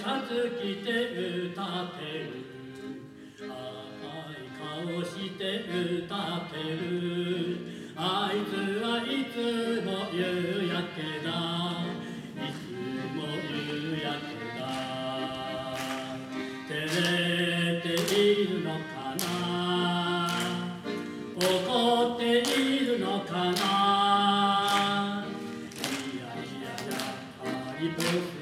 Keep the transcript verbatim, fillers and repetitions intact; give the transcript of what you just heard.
シャツ着て歌ってる赤い顔して歌ってるあいつはいつも夕焼けだいつも夕焼けだ照れているのかな怒っているのかないやいややっぱり僕